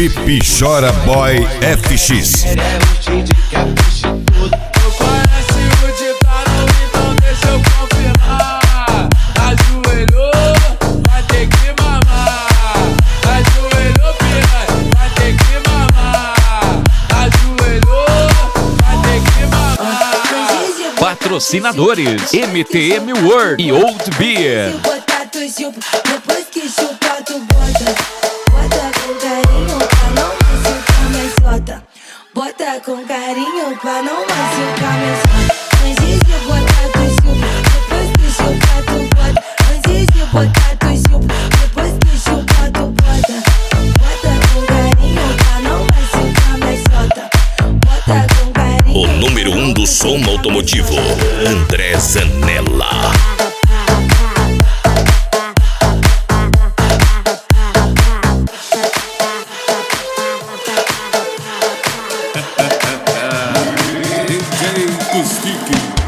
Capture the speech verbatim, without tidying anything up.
Jeep Chora Boy F X. Ele é o Didi que é puxa tudo. Eu conheço o ditado, então deixa eu confirmar. Ajoelhou, vai ter que mamar. Ajoelhou, piranha, vai ter que mamar. Ajoelhou, vai ter que mamar. Patrocinadores M T M World e Old Beer. Depois que chupar tu bota, bota com carinho pra não machucar minha sota. Bota com carinho pra não machucar minha sota. Antes de botar tu chupa, depois que chupar tu bota. Antes de botar tu chupa, depois que chupar tu bota. Bota com carinho pra não machucar minha sota. Bota com carinho. O número um do som automotivo, André Zanella. D J Stick.